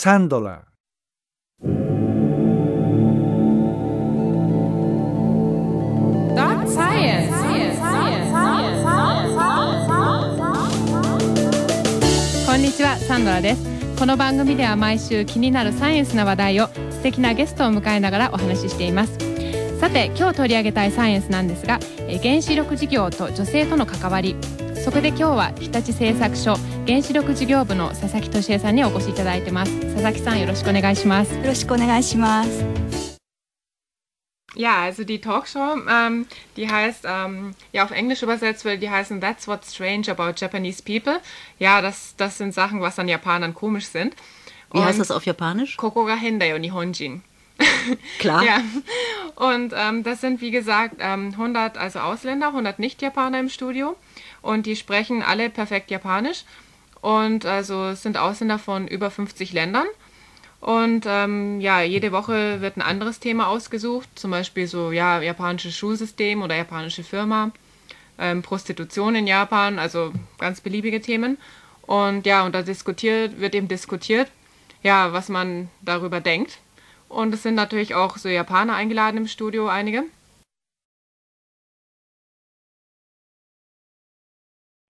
$3. Dot Science.こんにちは、サンドラです。この番組では毎週気になるサイエンスな話題を素敵なゲストを迎えながらお話ししています。さて、今日取り上げたいサイエンスなんですが、原子力事業と女性との関わり。そこで今日は日立製作所原子力事業部の佐々木俊恵さんにお越しいただいてます。佐々木さん、よろしくお願いします。 よろしくお願いします。 Ja, also die Talkshow, die heißt, ja auf Englisch übersetzt würde die heißen That's What's Strange About Japanese People. Ja, das sind Sachen, was an Japanern komisch sind. Wie heißt das auf Japanisch? Koko ga hen da yo Nihonjin. Klar. Ja. Und das sind, wie gesagt, 100 also Ausländer, 100 Nicht-Japaner im Studio. Und die sprechen alle perfekt Japanisch. Und also es sind Ausländer von über 50 Ländern. Und ja, jede Woche wird ein anderes Thema ausgesucht, zum Beispiel so, ja, japanisches Schulsystem oder japanische Firma, Prostitution in Japan, also ganz beliebige Themen. Und ja, und da wird eben diskutiert, ja, was man darüber denkt. Und es sind natürlich auch so Japaner eingeladen im Studio, einige.